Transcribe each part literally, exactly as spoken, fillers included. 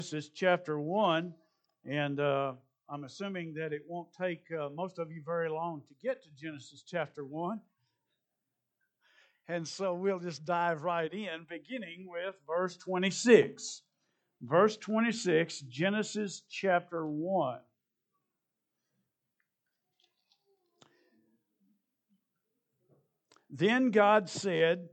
Genesis chapter one, and uh, I'm assuming that it won't take uh, most of you very long to get to Genesis chapter one. And so we'll just dive right in, beginning with verse twenty-six. Verse twenty-six, Genesis chapter one. Then God said,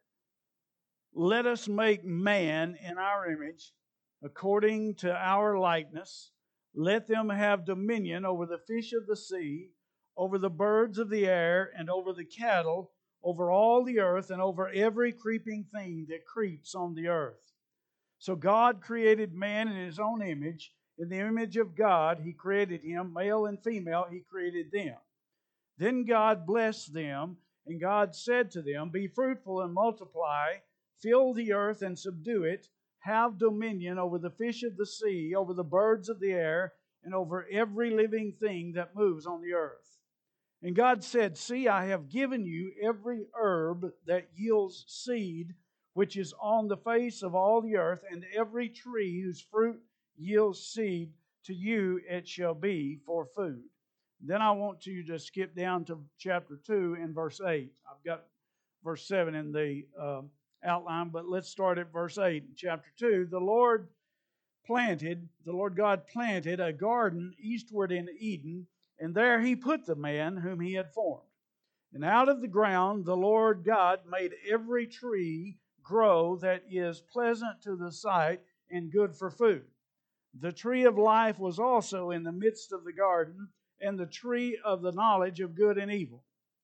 "Let us make man in our image, according to our likeness. Let them have dominion over the fish of the sea, over the birds of the air, and over the cattle, over all the earth, and over every creeping thing that creeps on the earth." So God created man in His own image. In the image of God, He created him. Male and female, He created them. Then God blessed them, and God said to them, "Be fruitful and multiply, fill the earth and subdue it, have dominion over the fish of the sea, over the birds of the air, and over every living thing that moves on the earth." And God said, "See, I have given you every herb that yields seed, which is on the face of all the earth, and every tree whose fruit yields seed, to you it shall be for food." Then I want you to skip down to chapter two and verse eight. I've got verse seven in the uh, outline, but let's start at verse eight. In chapter two, the Lord planted, the Lord God planted a garden eastward in Eden, and there He put the man whom He had formed. And out of the ground the Lord God made every tree grow that is pleasant to the sight and good for food. The tree of life was also in the midst of the garden, and the tree of the knowledge of good and evil.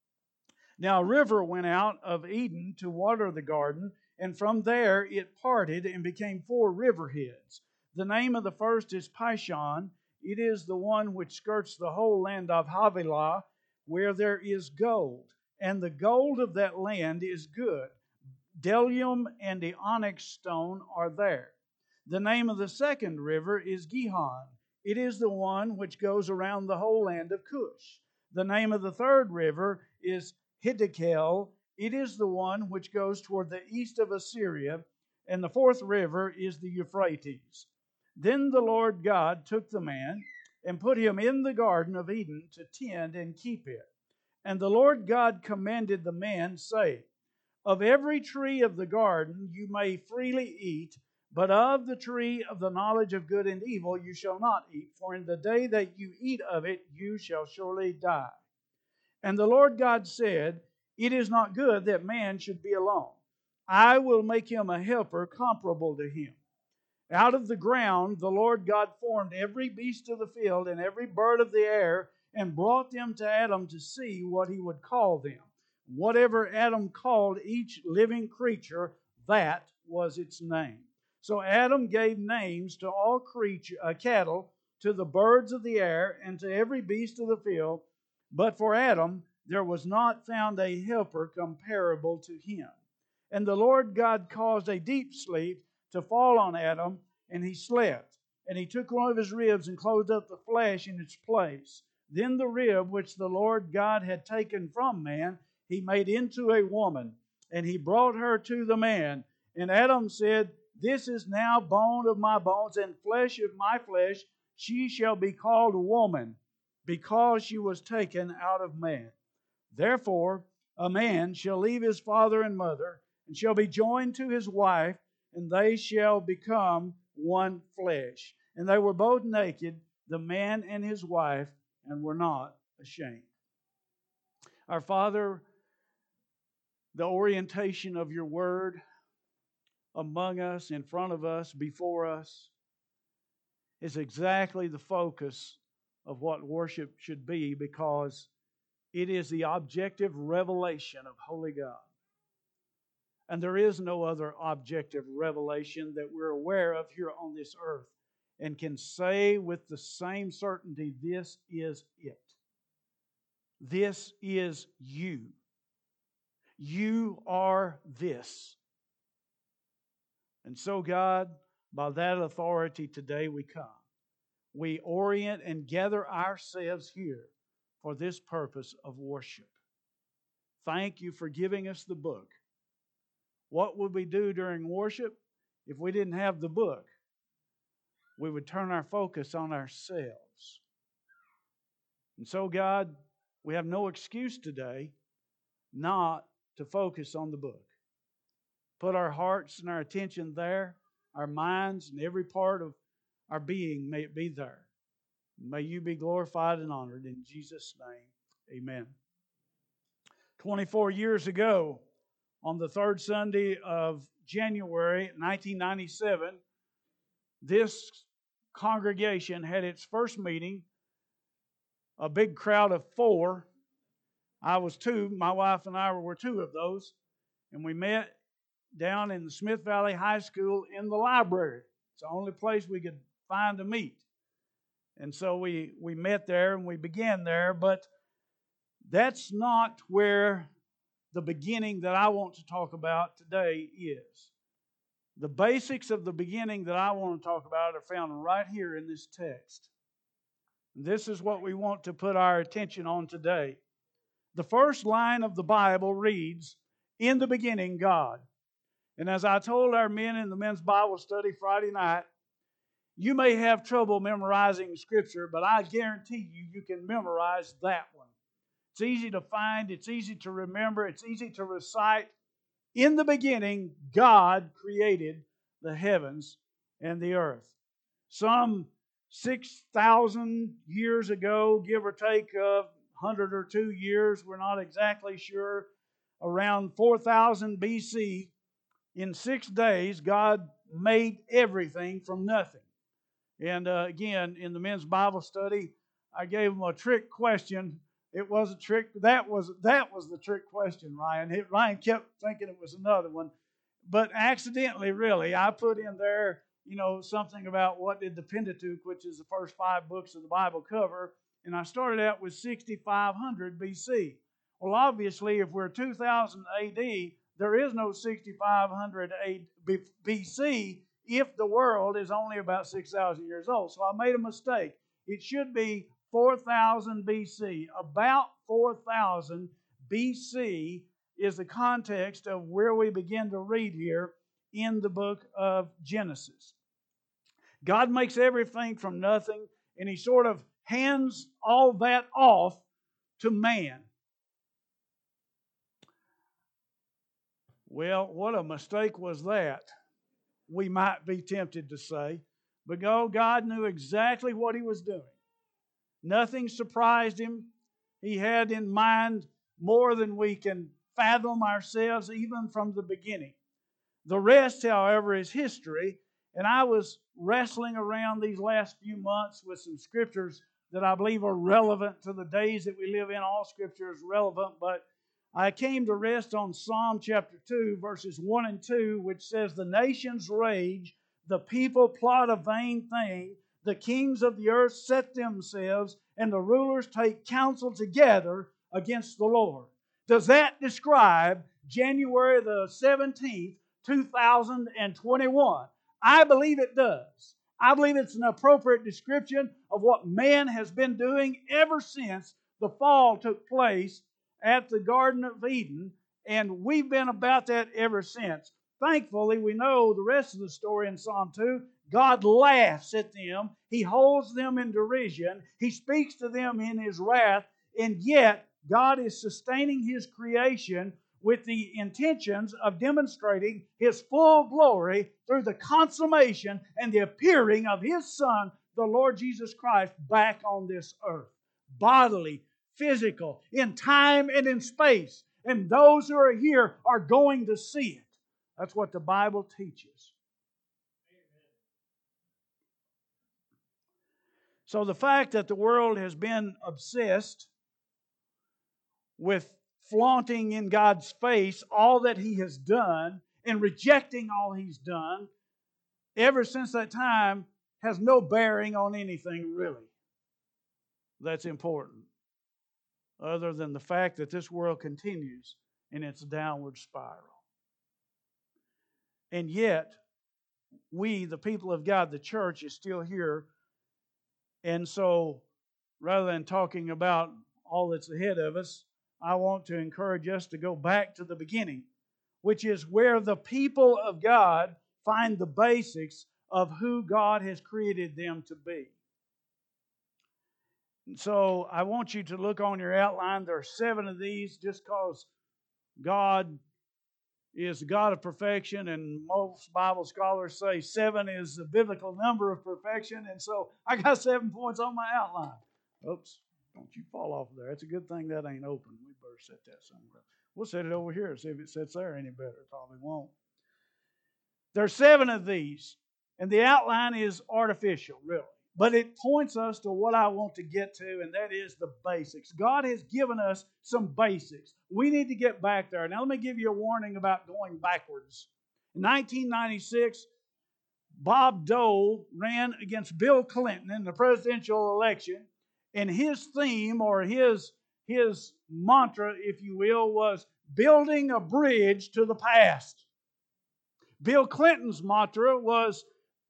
Now a river went out of Eden to water the garden, and from there it parted and became four river heads. The name of the first is Pishon. It is the one which skirts the whole land of Havilah, where there is gold. And the gold of that land is good. Bdellium and the onyx stone are there. The name of the second river is Gihon. It is the one which goes around the whole land of Cush. The name of the third river is Hiddekel. It is the one which goes toward the east of Assyria. And the fourth river is the Euphrates. Then the Lord God took the man and put him in the garden of Eden to tend and keep it. And the Lord God commanded the man, saying, "Of every tree of the garden you may freely eat, but of the tree of the knowledge of good and evil you shall not eat, for in the day that you eat of it you shall surely die." And the Lord God said, "It is not good that man should be alone. I will make him a helper comparable to him." Out of the ground the Lord God formed every beast of the field and every bird of the air, and brought them to Adam to see what he would call them. Whatever Adam called each living creature, that was its name. So Adam gave names to all creature, uh, cattle, to the birds of the air, and to every beast of the field. But for Adam there was not found a helper comparable to him. And the Lord God caused a deep sleep to fall on Adam, and he slept. And he took one of his ribs and closed up the flesh in its place. Then the rib which the Lord God had taken from man, He made into a woman, and He brought her to the man. And Adam said, "This is now bone of my bones and flesh of my flesh. She shall be called woman, because she was taken out of man. Therefore a man shall leave his father and mother, and shall be joined to his wife, and they shall become one flesh." And they were both naked, the man and his wife, and were not ashamed. Our Father, the orientation of your word among us, in front of us, before us, is exactly the focus of what worship should be, because it is the objective revelation of Holy God. And there is no other objective revelation that we're aware of here on this earth, and can say with the same certainty, this is it. This is you. You are this. And so, God, by that authority today we come. We orient and gather ourselves here for this purpose of worship. Thank you for giving us the book. What would we do during worship if we didn't have the book? we would turn our focus on ourselves. And so, God, we have no excuse today not to focus on the book. Put our hearts and our attention there, our minds and every part of our being, may it be there. May you be glorified and honored in Jesus' name. Amen. twenty-four years ago, on the third Sunday of January nineteen ninety-seven, this congregation had its first meeting, a big crowd of four. I was two, my wife and I were two of those, and we met down in the Smith Valley High School in the library. It's the only place we could find to meet. And so we, we met there and we began there, but that's not where the beginning that I want to talk about today is. The basics of the beginning that I want to talk about are found right here in this text. This is what we want to put our attention on today. The first line of the Bible reads, "In the beginning, God." And as I told our men in the men's Bible study Friday night, you may have trouble memorizing Scripture, but I guarantee you, you can memorize that one. It's easy to find, it's easy to remember, it's easy to recite. In the beginning, God created the heavens and the earth. Some six thousand years ago, give or take a hundred or two years, we're not exactly sure, around four thousand B C, in six days, God made everything from nothing. And uh, again, in the men's Bible study, I gave them a trick question. It was a trick. That was that was the trick question, Ryan. It, Ryan kept thinking it was another one. But accidentally, really, I put in there, you know, something about what did the Pentateuch, which is the first five books of the Bible, cover. And I started out with sixty-five hundred B C. Well, obviously, if we're two thousand A D, there is no sixty-five hundred B C if the world is only about six thousand years old. So I made a mistake. It should be four thousand B C. About four thousand B C is the context of where we begin to read here in the book of Genesis. God makes everything from nothing, and He sort of hands all that off to man. Well, what a mistake was that, we might be tempted to say. But God knew exactly what He was doing. Nothing surprised Him. He had in mind more than we can fathom ourselves, even from the beginning. The rest, however, is history. And I was wrestling around these last few months with some scriptures that I believe are relevant to the days that we live in. All Scripture is relevant, but I came to rest on Psalm chapter two, verses one and two, which says, "The nations rage, the people plot a vain thing, the kings of the earth set themselves, and the rulers take counsel together against the Lord." Does that describe January the seventeenth, two thousand twenty-one? I believe it does. I believe it's an appropriate description of what man has been doing ever since the fall took place at the Garden of Eden, and we've been about that ever since. Thankfully, we know the rest of the story in Psalm two. God laughs at them. He holds them in derision. He speaks to them in His wrath, and yet God is sustaining His creation with the intentions of demonstrating His full glory through the consummation and the appearing of His Son, the Lord Jesus Christ, back on this earth. Bodily, physical, in time and in space. And those who are here are going to see it. That's what the Bible teaches. So the fact that the world has been obsessed with flaunting in God's face all that He has done and rejecting all He's done ever since that time has no bearing on anything really that's important, other than the fact that this world continues in its downward spiral. And yet, we, the people of God, the church, is still here. And so, rather than talking about all that's ahead of us, I want to encourage us to go back to the beginning, which is where the people of God find the basics of who God has created them to be. And so I want you to look on your outline. There are seven of these just because God is the God of perfection, and most Bible scholars say seven is the biblical number of perfection. And so I got seven points on my outline. Oops, don't you fall off there. It's a good thing that ain't open. We better set that somewhere. We'll set it over here and see if it sits there any better. It probably won't. There's seven of these, and the outline is artificial, really. But it points us to what I want to get to, and that is the basics. God has given us some basics. We need to get back there. Now, let me give you a warning about going backwards. In nineteen ninety-six, Bob Dole ran against Bill Clinton in the presidential election, and his theme, or his, his mantra, if you will, was building a bridge to the past. Bill Clinton's mantra was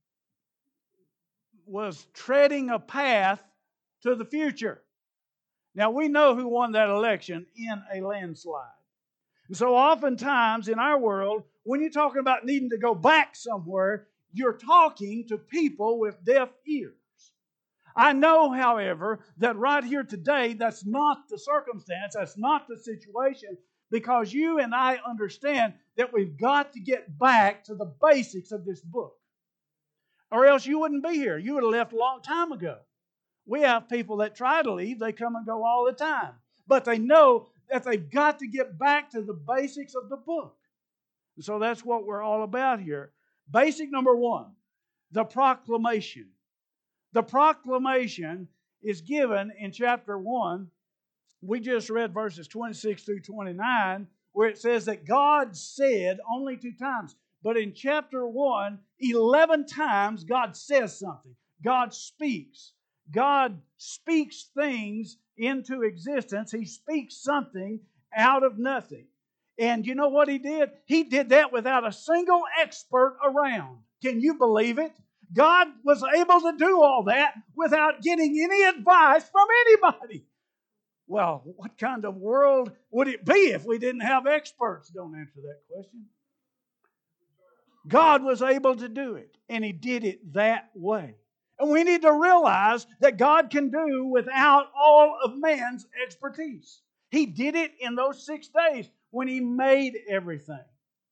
was treading a path to the future. Now, we know who won that election in a landslide. And so oftentimes in our world, when you're talking about needing to go back somewhere, you're talking to people with deaf ears. I know, however, that right here today, that's not the circumstance, that's not the situation, because you and I understand that we've got to get back to the basics of this book. Or else you wouldn't be here. You would have left a long time ago. We have people that try to leave. They come and go all the time. But they know that they've got to get back to the basics of the book. And so that's what we're all about here. Basic number one, the proclamation. The proclamation is given in chapter one. We just read verses twenty-six through twenty-nine, where it says that God said only two times. But in chapter one, eleven times God says something. God speaks. God speaks things into existence. He speaks something out of nothing. And you know what He did? He did that without a single expert around. Can you believe it? God was able to do all that without getting any advice from anybody. Well, what kind of world would it be if we didn't have experts? Don't answer that question. God was able to do it, and He did it that way. And we need to realize that God can do without all of man's expertise. He did it in those six days when He made everything.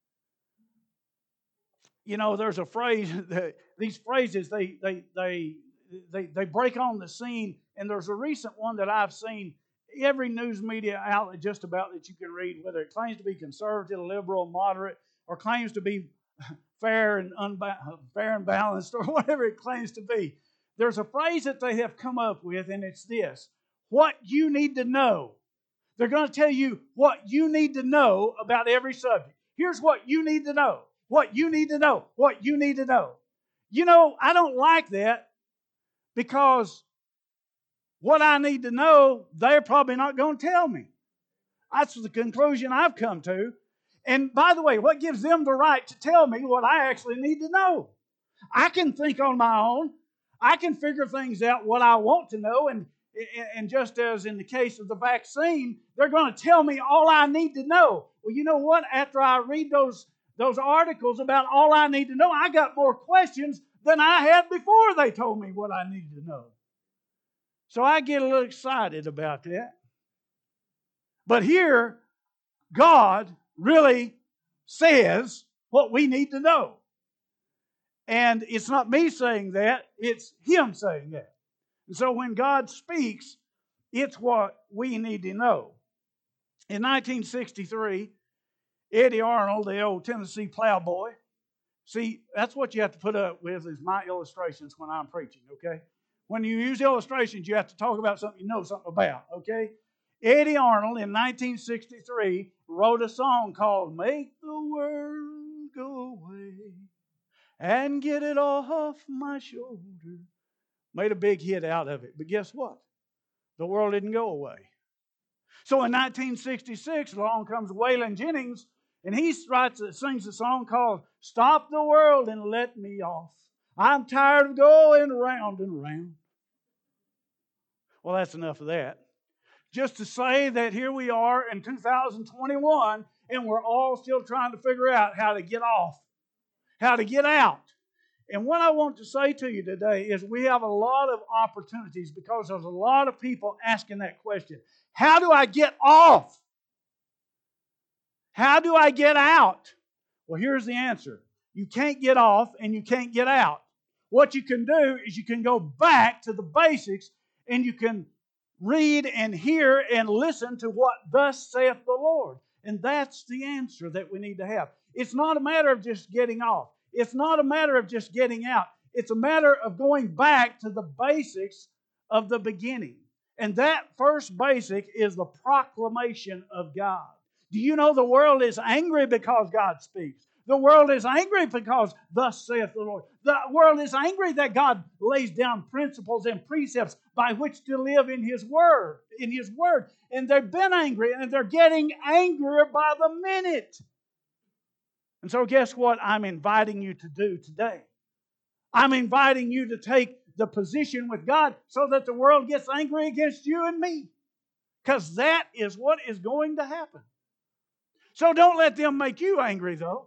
You know, there's a phrase, that, these phrases, they, they, they, they, they break on the scene, and there's a recent one that I've seen every news media outlet just about that you can read, whether it claims to be conservative, liberal, moderate, or claims to be fair and unba- fair and balanced, or whatever it claims to be. There's a phrase that they have come up with, and it's this: what you need to know. They're going to tell you what you need to know about every subject. Here's what you need to know. What you need to know. What you need to know. You know, I don't like that, because what I need to know, they're probably not going to tell me. That's the conclusion I've come to. And by the way, what gives them the right to tell me what I actually need to know? I can think on my own. I can figure things out what I want to know. And, and just as in the case of the vaccine, they're going to tell me all I need to know. Well, you know what? After I read those, those articles about all I need to know, I got more questions than I had before they told me what I needed to know. So I get a little excited about that. But here, God really says what we need to know. And it's not me saying that, it's Him saying that. And so when God speaks, it's what we need to know. In nineteen sixty-three, Eddie Arnold, the old Tennessee plowboy, see, that's what you have to put up with is my illustrations when I'm preaching, okay? When you use illustrations, you have to talk about something you know something about, okay? Eddie Arnold in nineteen sixty-three wrote a song called Make the World Go Away and Get It Off My Shoulder. Made a big hit out of it. But guess what? The world didn't go away. So in nineteen sixty-six, along comes Waylon Jennings, and he writes, sings a song called Stop the World and Let Me Off. I'm tired of going round and round. Well, that's enough of that. Just to say that here we are in two thousand twenty-one, and we're all still trying to figure out how to get off, how to get out. And what I want to say to you today is we have a lot of opportunities because there's a lot of people asking that question. How do I get off? How do I get out? Well, here's the answer. You can't get off and you can't get out. What you can do is you can go back to the basics and you can read and hear and listen to what thus saith the Lord. And that's the answer that we need to have. It's not a matter of just getting off. It's not a matter of just getting out. It's a matter of going back to the basics of the beginning. And that first basic is the proclamation of God. Do you know the world is angry because God speaks? The world is angry because thus saith the Lord. The world is angry that God lays down principles and precepts by which to live in His Word, in His Word. And they've been angry, and they're getting angrier by the minute. And so guess what I'm inviting you to do today? I'm inviting you to take the position with God so that the world gets angry against you and me. Because that is what is going to happen. So don't let them make you angry, though.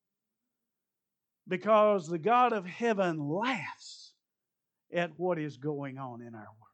Because the God of heaven laughs at what is going on in our world.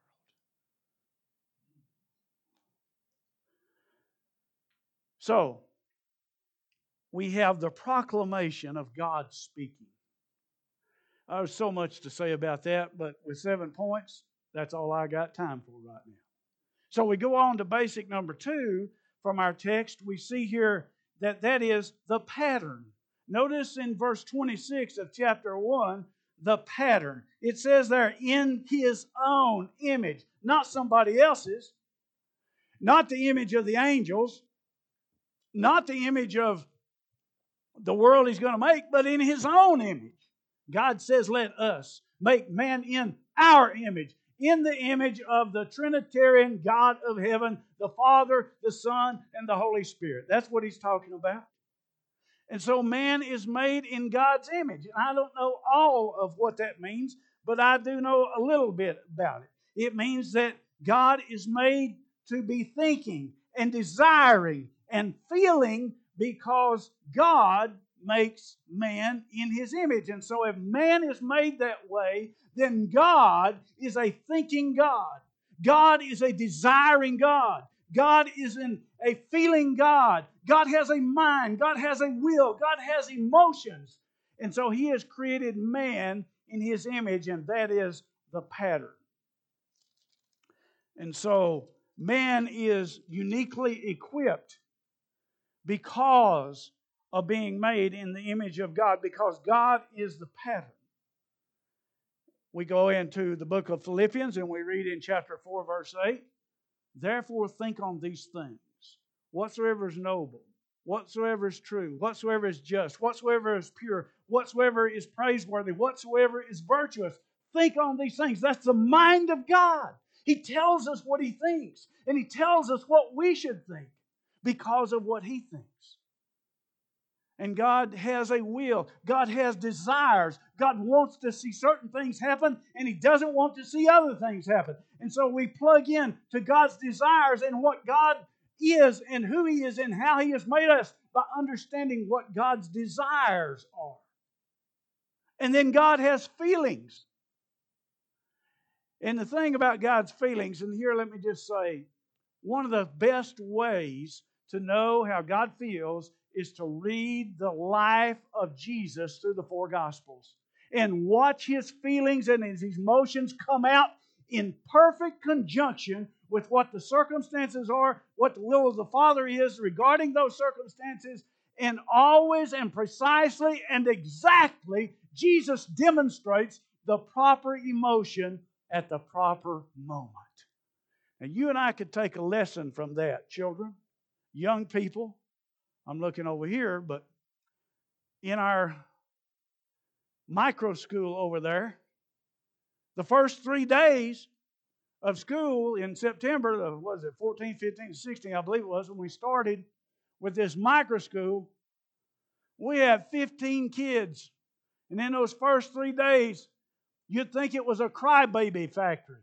So, we have the proclamation of God speaking. There's so much to say about that, but with seven points, that's all I got time for right now. So we go on to basic number two from our text. We see here that that is the pattern. Notice in verse twenty-six of chapter one, the pattern. It says there, in His own image, not somebody else's, not the image of the angels, not the image of the world He's going to make, but in His own image. God says, let us make man in our image, in the image of the Trinitarian God of heaven, the Father, the Son, and the Holy Spirit. That's what He's talking about. And so man is made in God's image. And I don't know all of what that means, but I do know a little bit about it. It means that God is made to be thinking and desiring and feeling because God makes man in His image. And so if man is made that way, then God is a thinking God. God is a desiring God. God is in a feeling God. God has a mind. God has a will. God has emotions. And so He has created man in His image, and that is the pattern. And so man is uniquely equipped because of being made in the image of God, because God is the pattern. We go into the book of Philippians and we read in chapter four, verse eight, therefore think on these things, whatsoever is noble, whatsoever is true, whatsoever is just, whatsoever is pure, whatsoever is praiseworthy, whatsoever is virtuous. Think on these things. That's the mind of God. He tells us what He thinks, and He tells us what we should think because of what He thinks. And God has a will. God has desires. God wants to see certain things happen, and He doesn't want to see other things happen. And so we plug in to God's desires and what God is and who He is and how He has made us by understanding what God's desires are. And then God has feelings. And the thing about God's feelings, and here let me just say, one of the best ways to know how God feels is to read the life of Jesus through the four Gospels and watch His feelings and His emotions come out in perfect conjunction with what the circumstances are, what the will of the Father is regarding those circumstances, and always and precisely and exactly Jesus demonstrates the proper emotion at the proper moment. And you and I could take a lesson from that, children, young people. I'm looking over here, but in our micro school over there, the first three days of school in September, what was it, fourteen, fifteen, sixteen, I believe it was, when we started with this micro school, we had fifteen kids. And in those first three days, you'd think it was a crybaby factory.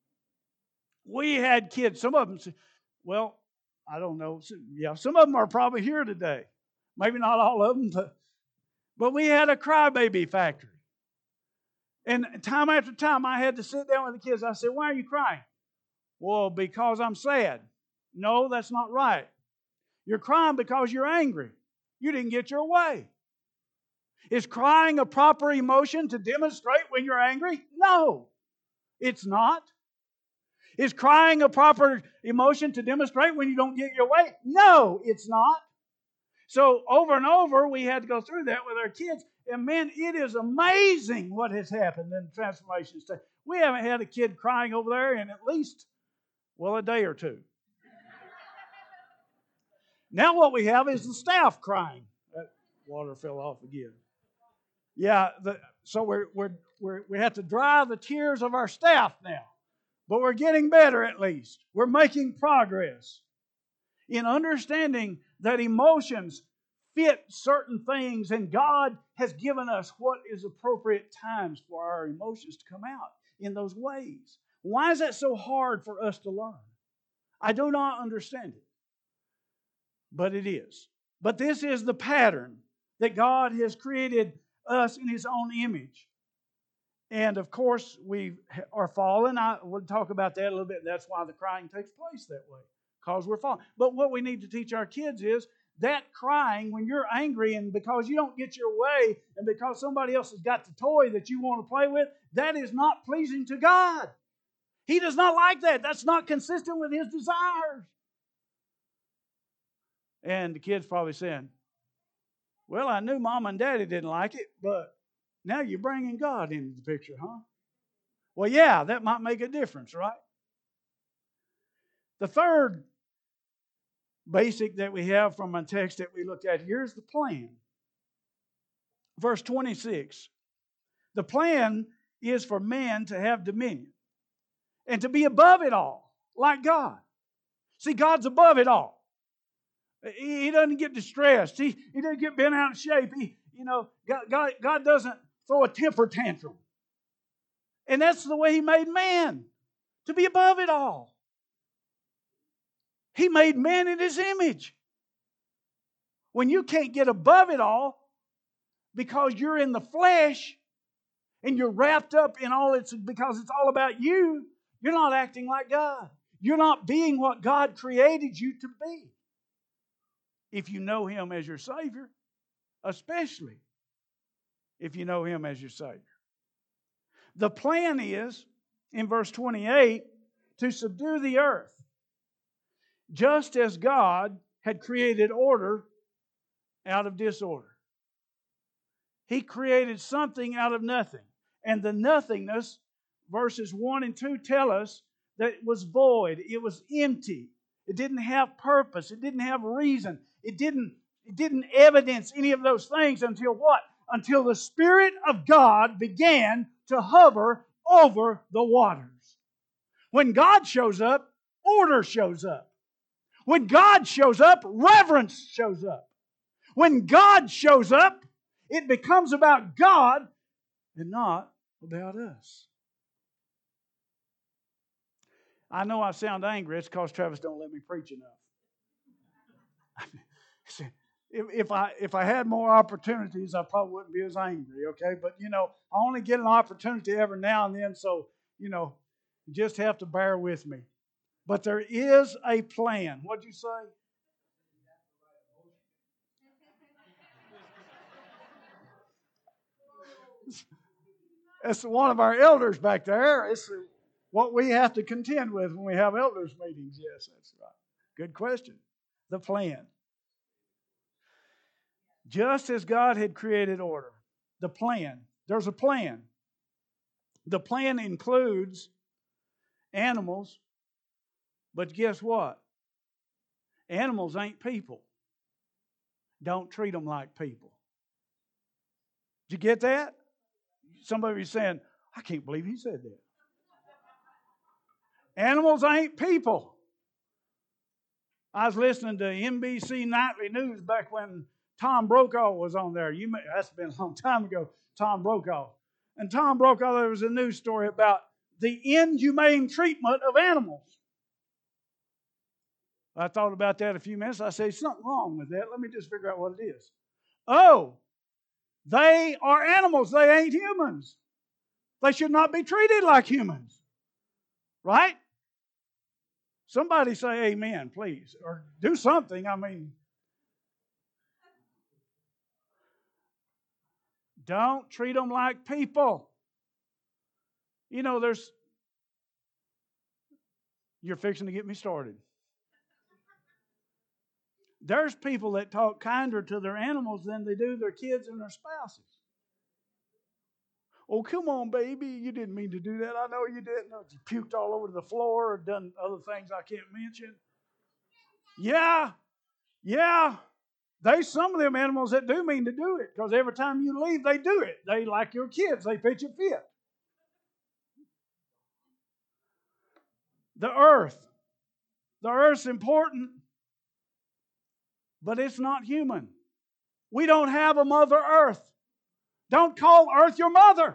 We had kids, some of them, well, I don't know, yeah, some of them are probably here today. Maybe not all of them, but, but we had a crybaby factory. And time after time, I had to sit down with the kids. I said, why are you crying? Well, because I'm sad. No, that's not right. You're crying because you're angry. You didn't get your way. Is crying a proper emotion to demonstrate when you're angry? No, it's not. Is crying a proper emotion to demonstrate when you don't get your way? No, it's not. So over and over, we had to go through that with our kids. And man, it is amazing what has happened in the transformation stage. We haven't had a kid crying over there in at least, well, a day or two. Now what we have is the staff crying. That water fell off again. Yeah, the, so we're, we're, we're, we have to dry the tears of our staff now. But we're getting better at least. We're making progress in understanding that emotions fit certain things, and God has given us what is appropriate times for our emotions to come out in those ways. Why is that so hard for us to learn? I do not understand it. But it is. But this is the pattern that God has created us in His own image. And of course, we are fallen. I will talk about that a little bit. That's why the crying takes place that way, because we're fallen. But what we need to teach our kids is that crying when you're angry and because you don't get your way and because somebody else has got the toy that you want to play with, that is not pleasing to God. He does not like that. That's not consistent with His desires. And the kid's probably saying, well, I knew Mom and Daddy didn't like it, but now you're bringing God into the picture, huh? Well, yeah, that might make a difference, right? The third basic that we have from a text that we looked at here is the plan. Verse twenty-six. The plan is for man to have dominion and to be above it all, like God. See, God's above it all. He, he doesn't get distressed. He, he doesn't get bent out of shape. He, you know, God, God, God doesn't throw a temper tantrum. And that's the way He made man, to be above it all. He made man in His image. When you can't get above it all because you're in the flesh and you're wrapped up in all it's because it's all about you, you're not acting like God. You're not being what God created you to be. If you know Him as your Savior, especially if you know Him as your Savior. The plan is, in verse twenty-eight, to subdue the earth. Just as God had created order out of disorder. He created something out of nothing. And the nothingness, verses one and two tell us that it was void. It was empty. It didn't have purpose. It didn't have reason. It didn't, it didn't evidence any of those things until what? Until the Spirit of God began to hover over the waters. When God shows up, order shows up. When God shows up, reverence shows up. When God shows up, it becomes about God and not about us. I know I sound angry. It's because Travis don't let me preach enough. if, if I if I had more opportunities, I probably wouldn't be as angry, okay? But, you know, I only get an opportunity every now and then, so, you know, you just have to bear with me. But there is a plan. What'd you say? That's one of our elders back there. It's what we have to contend with when we have elders meetings. Yes, that's right. Good question. The plan. Just as God had created order. The plan. There's a plan. The plan includes animals, but guess what? Animals ain't people. Don't treat them like people. Did you get that? Some of you are saying, I can't believe he said that. Animals ain't people. I was listening to N B C Nightly News back when Tom Brokaw was on there. You may, that's been a long time ago, Tom Brokaw. And Tom Brokaw, there was a news story about the inhumane treatment of animals. I thought about that a few minutes. I said, something wrong with that. Let me just figure out what it is. Oh, they are animals. They ain't humans. They should not be treated like humans. Right? Somebody say amen, please. Or do something. I mean, don't treat them like people. You know, there's... You're fixing to get me started. There's people that talk kinder to their animals than they do their kids and their spouses. Oh, come on, baby. You didn't mean to do that. I know you didn't. You puked all over the floor or done other things I can't mention. Yeah, yeah. There's some of them animals that do mean to do it, because every time you leave, they do it. They, like your kids, they pitch a fit. The earth. The earth's important, but it's not human. We don't have a Mother Earth. Don't call Earth your mother.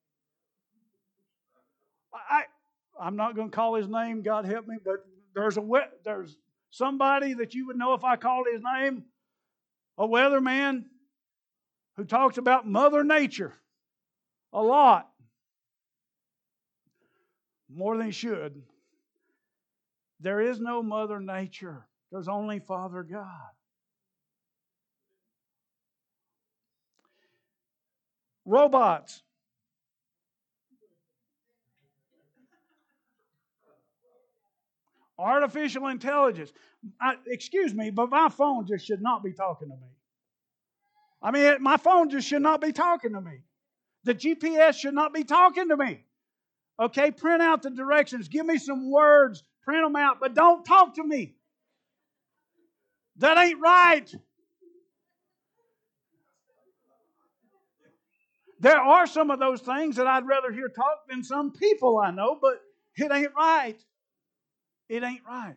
I, I'm not going to call his name, God help me, but there's a there's somebody that you would know if I called his name, a weatherman who talks about Mother Nature a lot. More than he should. There is no Mother Nature. There's only Father God. Robots. Artificial intelligence. I, excuse me, but my phone just should not be talking to me. I mean, my phone just should not be talking to me. The G P S should not be talking to me. Okay, print out the directions. Give me some words. Print them out, but don't talk to me. That ain't right. There are some of those things that I'd rather hear talk than some people I know, but it ain't right. It ain't right.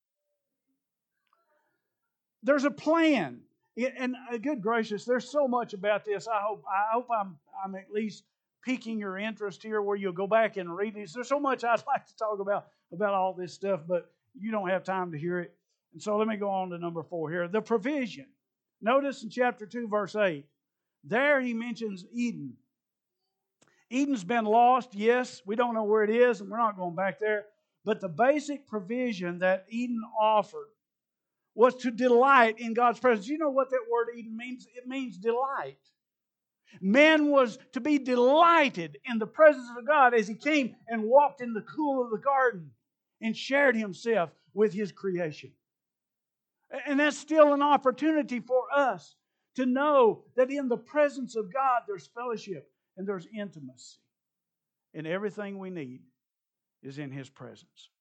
There's a plan. And uh, good gracious, there's so much about this. I hope I hope I'm I'm at least piquing your interest here where you'll go back and read these. There's so much I'd like to talk about about all this stuff, but you don't have time to hear it. And so let me go on to number four here. The provision. Notice in chapter two, verse eight. There he mentions Eden. Eden's been lost, yes. We don't know where it is, and we're not going back there. But the basic provision that Eden offered was to delight in God's presence. You know what that word Eden means? It means delight. Man was to be delighted in the presence of God as he came and walked in the cool of the garden and shared himself with his creation. And that's still an opportunity for us to know that in the presence of God there's fellowship and there's intimacy. And everything we need is in His presence.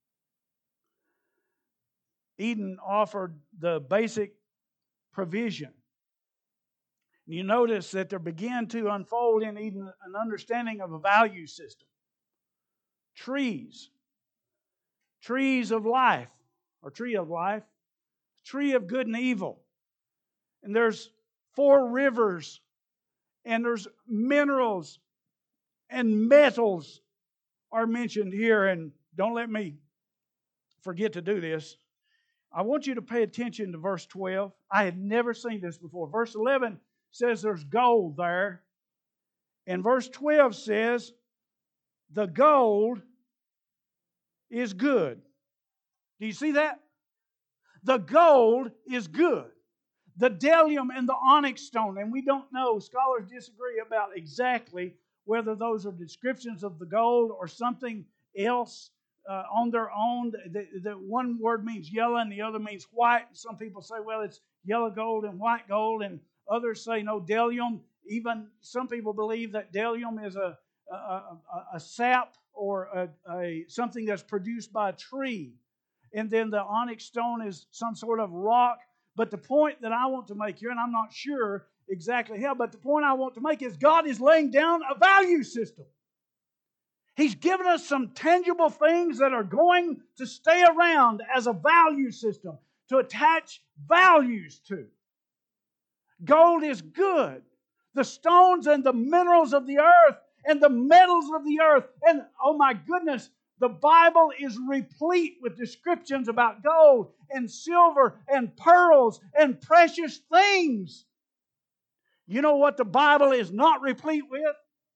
Eden offered the basic provision. You notice that there began to unfold in Eden an understanding of a value system. Trees. Trees of life, or tree of life. Tree of good and evil. And there's four rivers. And there's minerals and metals are mentioned here. And don't let me forget to do this. I want you to pay attention to verse twelve. I had never seen this before. Verse eleven says there's gold there. And verse twelve says the gold is good. Do you see that? The gold is good. The bdellium and the onyx stone, and we don't know, scholars disagree about exactly whether those are descriptions of the gold or something else uh, on their own. The, the one word means yellow and the other means white. Some people say, well, it's yellow gold and white gold, and others say, no, bdellium. Even some people believe that bdellium is a, a, a, a sap or a, a something that's produced by a tree. And then the onyx stone is some sort of rock. But the point that I want to make here, and I'm not sure exactly how, but the point I want to make is God is laying down a value system. He's given us some tangible things that are going to stay around as a value system to attach values to. Gold is good. The stones and the minerals of the earth and the metals of the earth. And oh my goodness, the Bible is replete with descriptions about gold and silver and pearls and precious things. You know what the Bible is not replete with?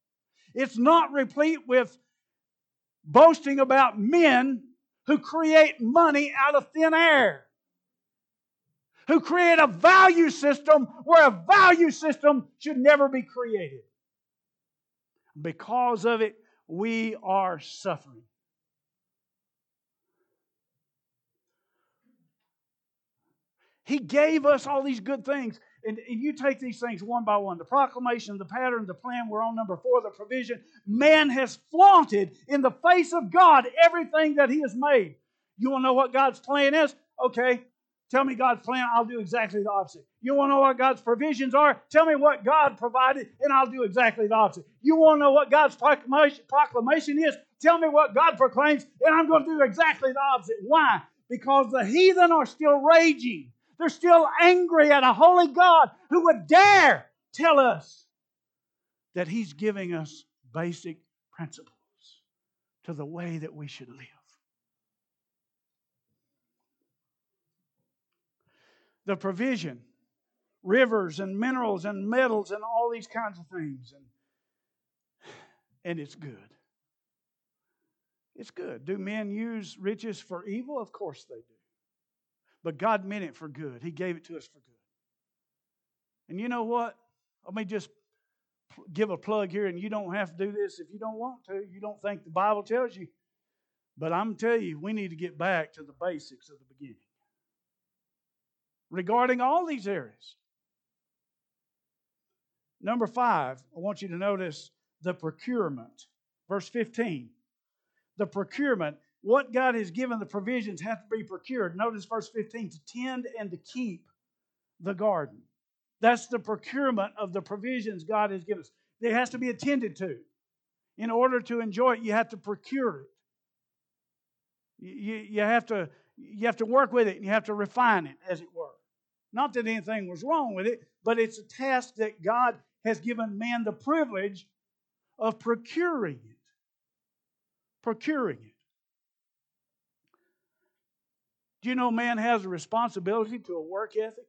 It's not replete with boasting about men who create money out of thin air, who create a value system where a value system should never be created. Because of it, we are suffering. He gave us all these good things. And, and you take these things one by one. The proclamation, the pattern, the plan. We're on number four, the provision. Man has flaunted in the face of God everything that He has made. You want to know what God's plan is? Okay, tell me God's plan. I'll do exactly the opposite. You want to know what God's provisions are? Tell me what God provided, and I'll do exactly the opposite. You want to know what God's proclamation, proclamation is? Tell me what God proclaims, and I'm going to do exactly the opposite. Why? Because the heathen are still raging. They're still angry at a holy God who would dare tell us that He's giving us basic principles to the way that we should live. The provision, rivers and minerals and metals and all these kinds of things. And, and it's good. It's good. Do men use riches for evil? Of course they do. But God meant it for good. He gave it to us for good. And you know what? Let me just give a plug here, and you don't have to do this if you don't want to. You don't think the Bible tells you. But I'm telling you, we need to get back to the basics of the beginning regarding all these areas. Number five, I want you to notice the procurement. Verse fifteen. The procurement. What God has given, the provisions have to be procured. Notice verse fifteen, to tend and to keep the garden. That's the procurement of the provisions God has given us. It has to be attended to. In order to enjoy it, you have to procure it. You, you, have to, you have to work with it, and you have to refine it, as it were. Not that anything was wrong with it, but it's a task that God has given man the privilege of procuring it. Procuring it. Do you know man has a responsibility to a work ethic?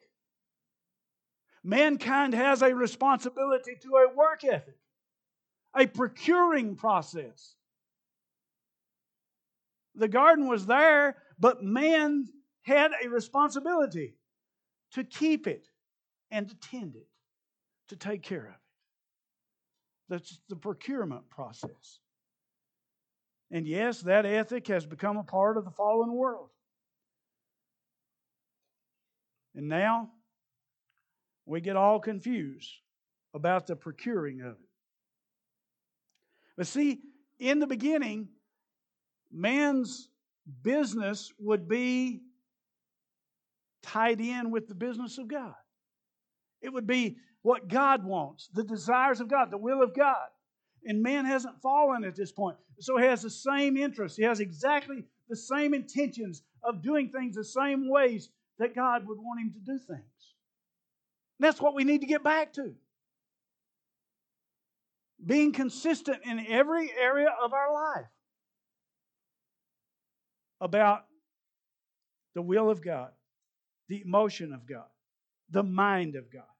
Mankind has a responsibility to a work ethic, a procuring process. The garden was there, but man had a responsibility to keep it and to tend it, to take care of it. That's the procurement process. And yes, that ethic has become a part of the fallen world. And now, we get all confused about the procuring of it. But see, in the beginning, man's business would be tied in with the business of God. It would be what God wants, the desires of God, the will of God. And man hasn't fallen at this point. So he has the same interests. He has exactly the same intentions of doing things the same ways that God would want him to do things. And that's what we need to get back to. Being consistent in every area of our life about the will of God, the emotion of God, the mind of God.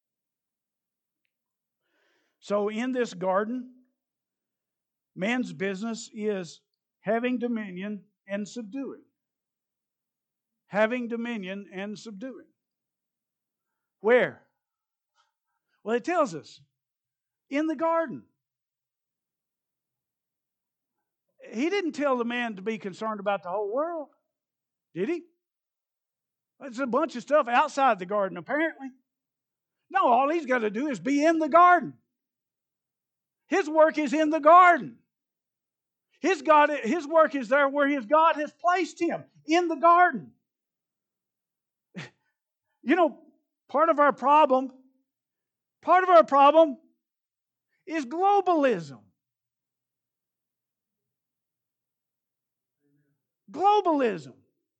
So in this garden, man's business is having dominion and subduing. Having dominion and subduing. Where? Well, it tells us. In the garden. He didn't tell the man to be concerned about the whole world. Did he? There's a bunch of stuff outside the garden, apparently. No, all he's got to do is be in the garden. His work is in the garden. His God, his work is there where his God has placed him, in the garden. You know, part of our problem, part of our problem is globalism. Globalism.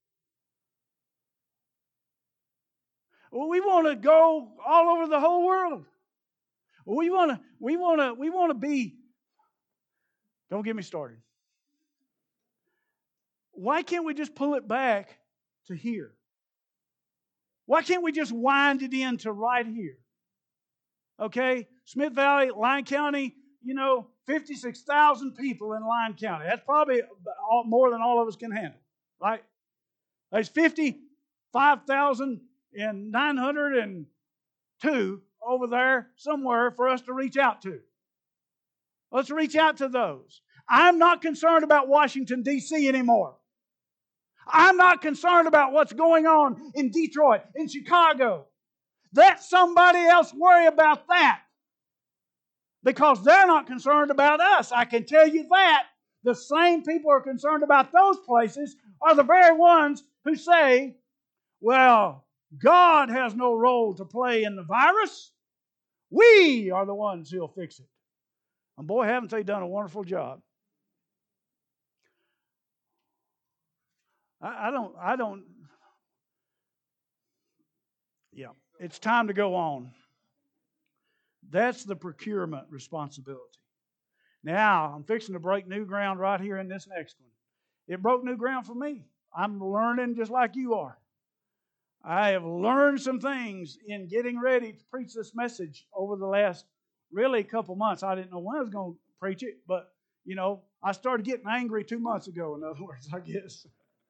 Well, we want to go all over the whole world. We want to, we want to, we want to be. Don't get me started. Why can't we just pull it back to here? Why can't we just wind it into right here? Okay, Smith Valley, Lyon County, you know, fifty-six thousand people in Lyon County. That's probably all, more than all of us can handle, right? There's fifty-five thousand nine hundred two over there somewhere for us to reach out to. Let's reach out to those. I'm not concerned about Washington, D C anymore. I'm not concerned about what's going on in Detroit, in Chicago. Let somebody else worry about that, because they're not concerned about us. I can tell you that. The same people who are concerned about those places are the very ones who say, well, God has no role to play in the virus. We are the ones who'll fix it. And boy, haven't they done a wonderful job. I, I don't, I don't, yeah, it's time to go on. That's the procurement responsibility. Now, I'm fixing to break new ground right here in this next one. It broke new ground for me. I'm learning just like you are. I have learned some things in getting ready to preach this message over the last really couple months. I didn't know when I was going to preach it, but, you know, I started getting angry two months ago, in other words, I guess.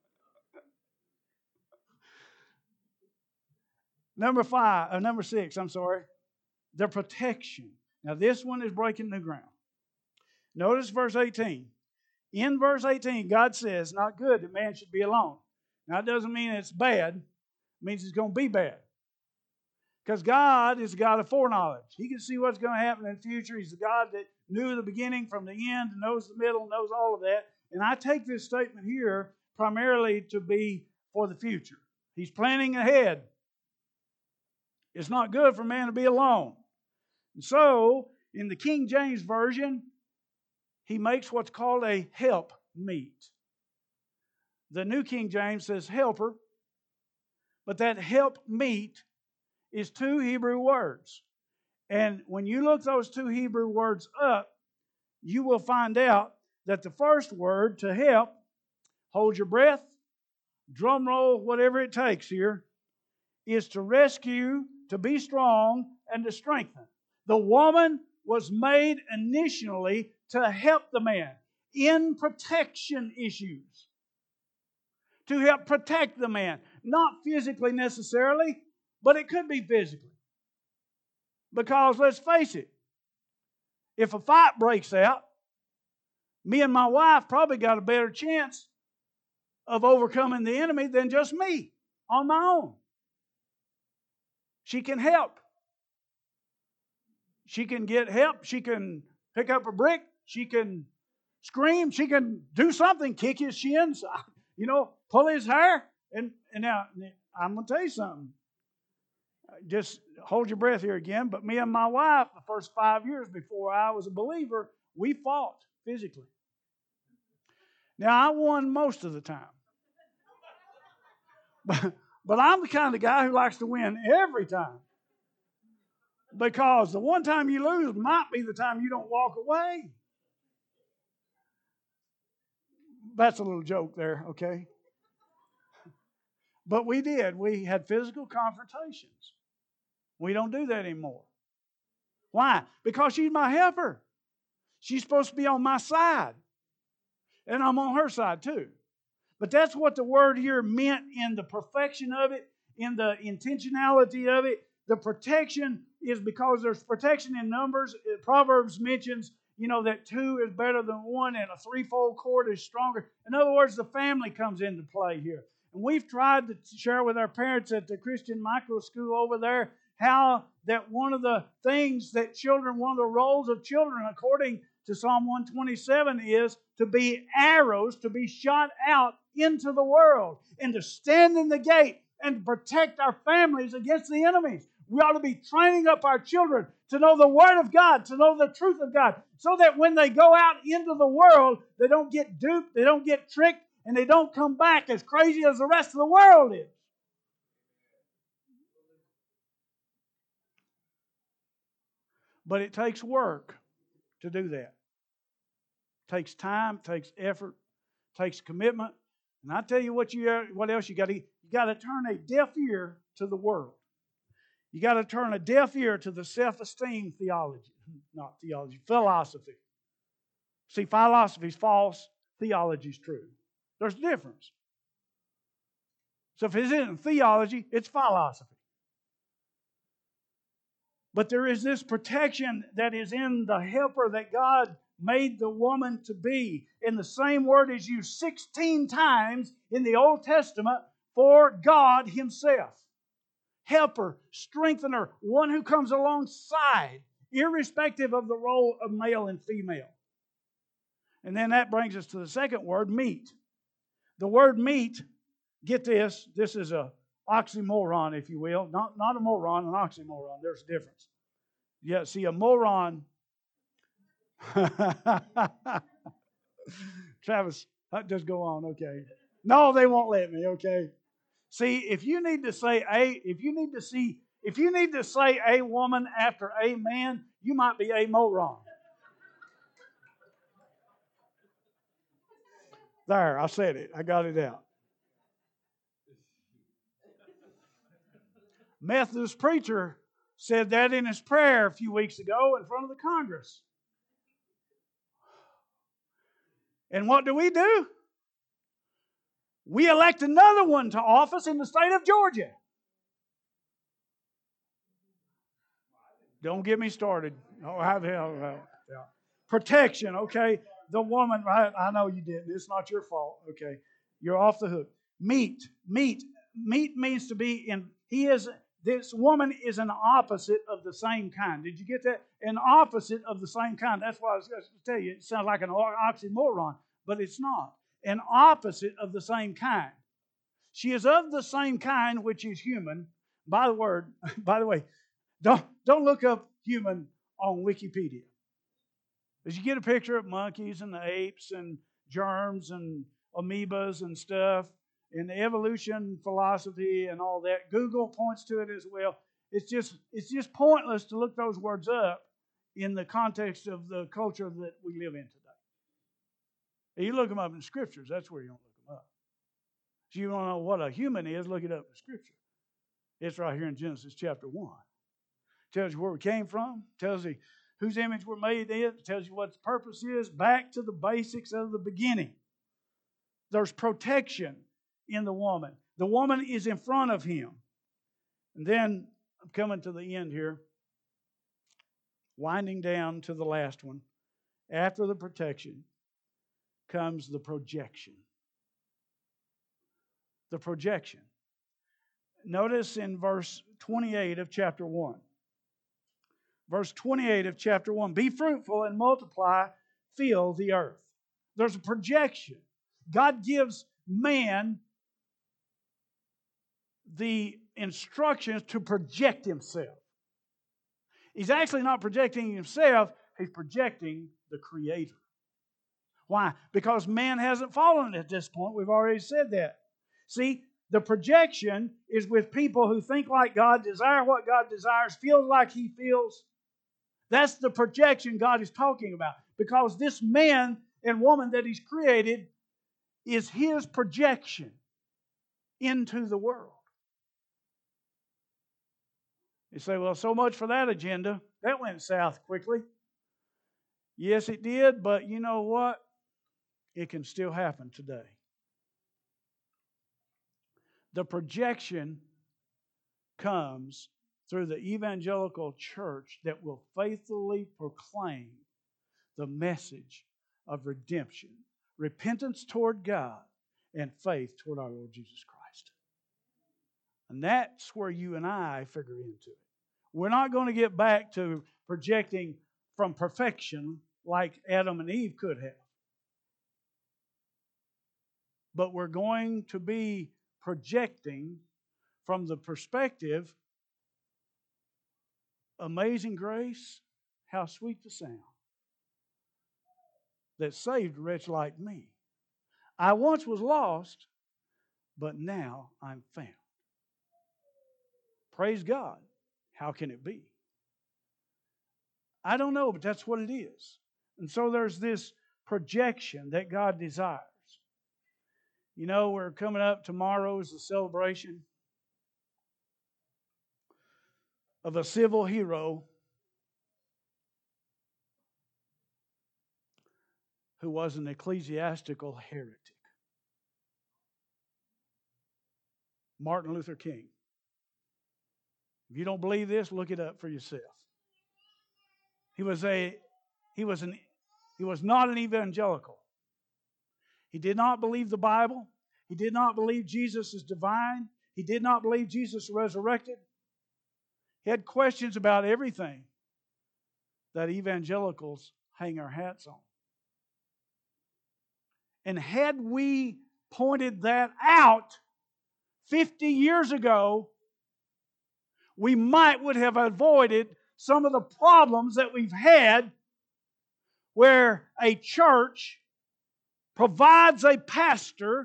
Number five, uh, number six, I'm sorry, the protection. Now, this one is breaking new ground. Notice verse eighteen. In verse eighteen, God says, not good that man should be alone. Now, it doesn't mean it's bad. It means it's going to be bad. Because God is a God of foreknowledge. He can see what's going to happen in the future. He's the God that knew the beginning from the end, knows the middle, knows all of that. And I take this statement here primarily to be for the future. He's planning ahead. It's not good for man to be alone. And so, in the King James Version, he makes what's called a help meet. The New King James says helper, but that help meet is two Hebrew words. And when you look those two Hebrew words up, you will find out that the first word, to help, hold your breath, drum roll, whatever it takes here, is to rescue, to be strong, and to strengthen. The woman was made initially to help the man in protection issues. To help protect the man. Not physically necessarily, but it could be physically. Because let's face it, if a fight breaks out, me and my wife probably got a better chance of overcoming the enemy than just me on my own. She can help. She can get help. She can pick up a brick. She can scream. She can do something, kick his shins, you know, pull his hair. And, and now, I'm going to tell you something. Just hold your breath here again. But me and my wife, the first five years before I was a believer, we fought physically. Now, I won most of the time. But, but I'm the kind of guy who likes to win every time. Because the one time you lose might be the time you don't walk away. That's a little joke there, okay? But we did. We had physical confrontations. We don't do that anymore. Why? Because she's my helper. She's supposed to be on my side. And I'm on her side too. But that's what the word here meant in the perfection of it, in the intentionality of it. The protection is because there's protection in numbers. Proverbs mentions, you know, that two is better than one and a threefold cord is stronger. In other words, the family comes into play here. And we've tried to share with our parents at the Christian Micro School over there how that one of the things that children, one of the roles of children, according to Psalm one twenty-seven, is to be arrows, to be shot out into the world and to stand in the gate and to protect our families against the enemies. We ought to be training up our children to know the Word of God, to know the truth of God, so that when they go out into the world, they don't get duped, they don't get tricked, and they don't come back as crazy as the rest of the world is. But it takes work to do that. It takes time, it takes effort, it takes commitment. And I tell you what you what else you got to you got to turn a deaf ear to the world. You got to turn a deaf ear to the self-esteem theology, not theology, philosophy. See, philosophy is false, theology is true. There's a difference. So if it isn't theology, it's philosophy. But there is this protection that is in the helper that God made the woman to be. And the same word is used sixteen times in the Old Testament for God Himself. Helper, strengthener, one who comes alongside, irrespective of the role of male and female. And then that brings us to the second word, meet. The word meet, get this, this is a oxymoron, if you will. Not, not a moron, an oxymoron. There's a difference. Yeah, see, a moron. Travis, just go on, okay. No, they won't let me, okay. See, if you need to say a, if you need to see, if you need to say a woman after a man, you might be a moron. There, I said it. I got it out. Methodist preacher said that in his prayer a few weeks ago in front of the Congress. And what do we do? We elect another one to office in the state of Georgia. Don't get me started. Oh, have hell. Yeah. Protection, okay. The woman, right? I know you didn't. It's not your fault. Okay. You're off the hook. Meet. Meet. Meet means to be in. He is, this woman is an opposite of the same kind. Did you get that? An opposite of the same kind. That's why I was going to tell you. It sounds like an oxymoron, but it's not. An opposite of the same kind. She is of the same kind, which is human. By the word, by the way, don't, don't look up human on Wikipedia. As you get a picture of monkeys and the apes and germs and amoebas and stuff, and the evolution philosophy and all that, Google points to it as well. It's just, it's just pointless to look those words up in the context of the culture that we live in today. You look them up in Scriptures, that's where you don't look them up. If you don't know what a human is, look it up in Scripture. It's right here in Genesis chapter one. Tells you where we came from, tells you whose image we're made in, tells you what the purpose is, back to the basics of the beginning. There's protection in the woman. The woman is in front of him. And then, I'm coming to the end here, winding down to the last one. After the protection comes the projection. The projection. Notice in verse twenty-eight of chapter one. Verse twenty-eight of chapter one. Be fruitful and multiply, fill the earth. There's a projection. God gives man the instructions to project himself. He's actually not projecting himself, he's projecting the Creator. Why? Because man hasn't fallen at this point. We've already said that. See, the projection is with people who think like God, desire what God desires, feel like He feels. That's the projection God is talking about. Because this man and woman that He's created is His projection into the world. You say, well, so much for that agenda. That went south quickly. Yes, it did, but you know what? It can still happen today. The projection comes through the evangelical church that will faithfully proclaim the message of redemption, repentance toward God, and faith toward our Lord Jesus Christ. And that's where you and I figure into it. We're not going to get back to projecting from perfection like Adam and Eve could have. But we're going to be projecting from the perspective, amazing grace, how sweet the sound that saved a wretch like me. I once was lost, but now I'm found. Praise God. How can it be? I don't know, but that's what it is. And so there's this projection that God desires. You know, we're coming up, tomorrow is the celebration of a civil hero who was an ecclesiastical heretic. Martin Luther King. If you don't believe this, look it up for yourself. He was a he was an he was not an evangelical. He did not believe the Bible. He did not believe Jesus is divine. He did not believe Jesus resurrected. He had questions about everything that evangelicals hang our hats on. And had we pointed that out fifty years ago, we might would have avoided some of the problems that we've had where a church provides a pastor,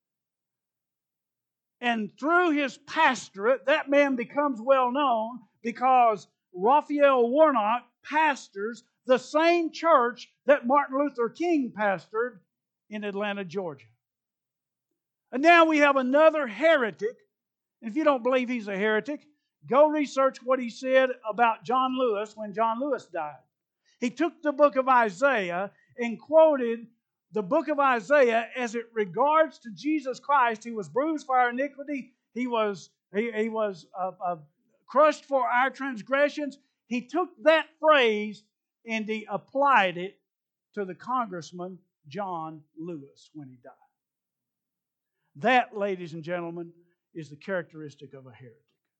and through his pastorate, that man becomes well known because Raphael Warnock pastors the same church that Martin Luther King pastored in Atlanta, Georgia. And now we have another heretic. And if you don't believe he's a heretic, go research what he said about John Lewis when John Lewis died. He took the book of Isaiah and quoted the book of Isaiah as it regards to Jesus Christ. He was bruised for our iniquity. He was, he, he was uh, uh, crushed for our transgressions. He took that phrase and he applied it to the congressman John Lewis when he died. That, ladies and gentlemen, is the characteristic of a heretic.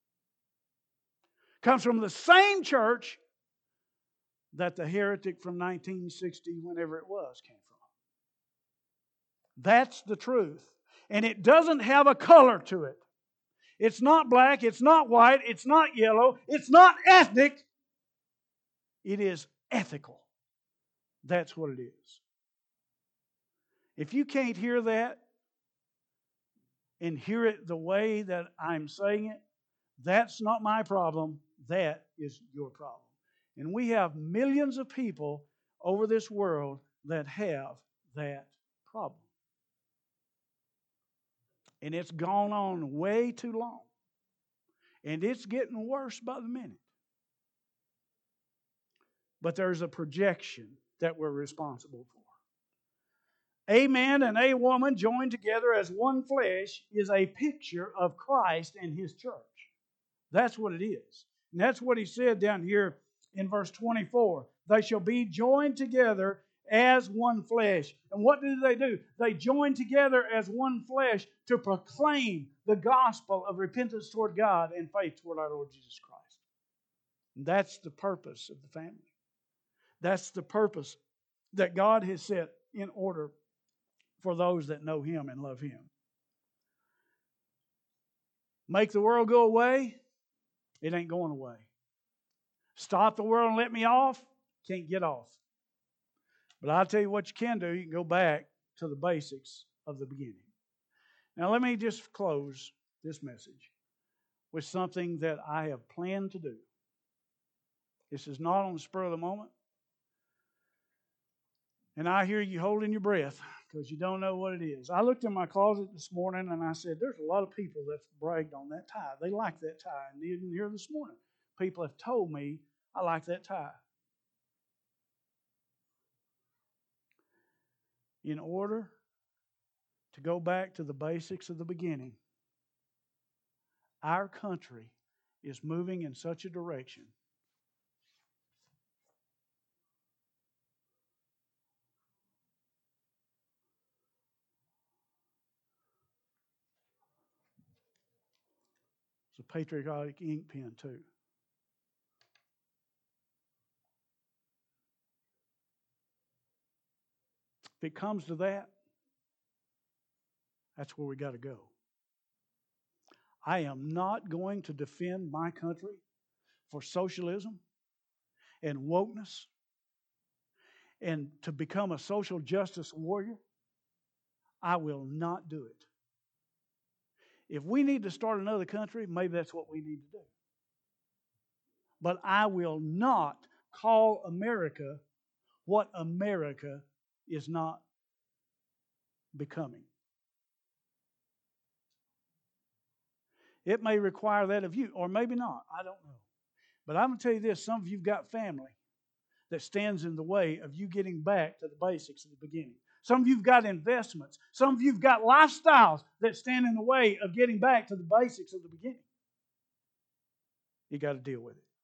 Comes from the same church that the heretic from nineteen sixty, whenever it was, came from. That's the truth. And it doesn't have a color to it. It's not black, it's not white, it's not yellow, it's not ethnic. It is ethical. That's what it is. If you can't hear that and hear it the way that I'm saying it, that's not my problem. That is your problem. And we have millions of people over this world that have that problem. And it's gone on way too long. And it's getting worse by the minute. But there's a projection that we're responsible for. A man and a woman joined together as one flesh is a picture of Christ and His church. That's what it is. And that's what he said down here in verse twenty-four. They shall be joined together as one flesh. And what do they do? They join together as one flesh to proclaim the gospel of repentance toward God and faith toward our Lord Jesus Christ. And that's the purpose of the family. That's the purpose that God has set in order for those that know Him and love Him. Make the world go away? It ain't going away. Stop the world and let me off? Can't get off. But I'll tell you what you can do. You can go back to the basics of the beginning. Now let me just close this message with something that I have planned to do. This is not on the spur of the moment. And I hear you holding your breath because you don't know what it is. I looked in my closet this morning and I said, there's a lot of people that's bragged on that tie. They like that tie. And even here this morning, people have told me I like that tie. In order to go back to the basics of the beginning, our country is moving in such a direction it's a patriotic ink pen too. If it comes to that, that's where we got to go. I am not going to defend my country for socialism and wokeness and to become a social justice warrior. I will not do it. If we need to start another country, maybe that's what we need to do. But I will not call America what America is not becoming. It may require that of you, or maybe not. I don't know. But I'm going to tell you this. Some of you have got family that stands in the way of you getting back to the basics of the beginning. Some of you've got investments. Some of you've got lifestyles that stand in the way of getting back to the basics of the beginning. You got to deal with it.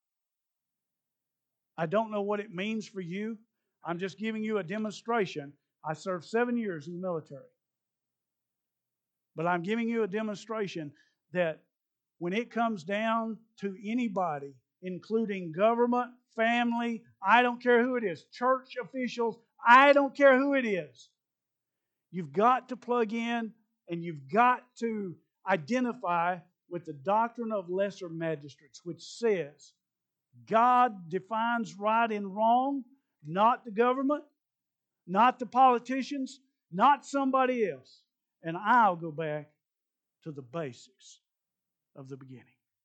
I don't know what it means for you. I'm just giving you a demonstration. I served seven years in the military. But I'm giving you a demonstration that when it comes down to anybody, including government, family, I don't care who it is, church officials, I don't care who it is, you've got to plug in and you've got to identify with the doctrine of lesser magistrates, which says God defines right and wrong, not the government, not the politicians, not somebody else. And I'll go back to the basics of the beginning.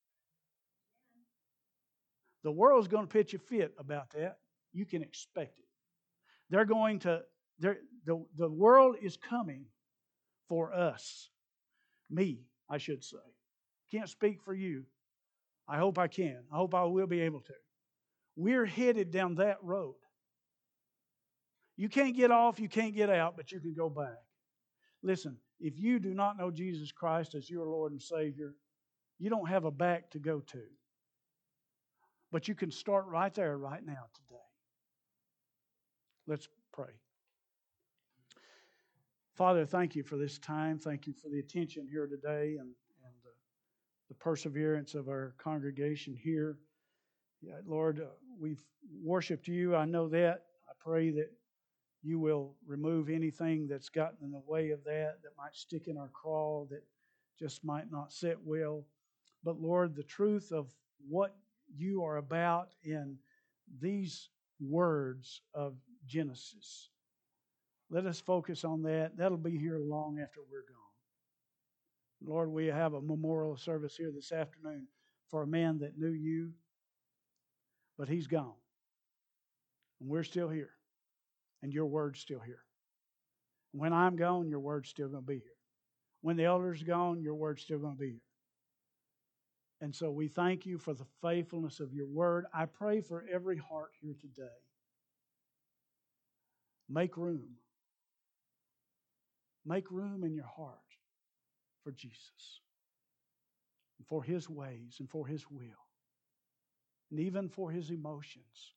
The world's going to pitch a fit about that. You can expect it. They're going to, they're, the, the world is coming for us. Me, I should say. Can't speak for you. I hope I can. I hope I will be able to. We're headed down that road. You can't get off, you can't get out, but you can go back. Listen, if you do not know Jesus Christ as your Lord and Savior, you don't have a back to go to. But you can start right there, right now, today. Let's pray. Father, thank you for this time. Thank you for the attention here today and, and uh, the perseverance of our congregation here. Yeah, Lord, uh, we've worshiped you. I know that. I pray that you will remove anything that's gotten in the way of that, that might stick in our craw, that just might not sit well. But Lord, the truth of what you are about in these words of Genesis, let us focus on that. That'll be here long after we're gone. Lord, we have a memorial service here this afternoon for a man that knew you, but he's gone. And we're still here. And your word's still here. When I'm gone, your word's still going to be here. When the elder's gone, your word's still going to be here. And so we thank you for the faithfulness of your word. I pray for every heart here today. Make room. Make room in your heart for Jesus, and for His ways, and for His will, and even for His emotions.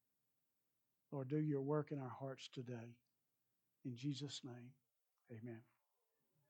Lord, do your work in our hearts today. In Jesus' name, amen.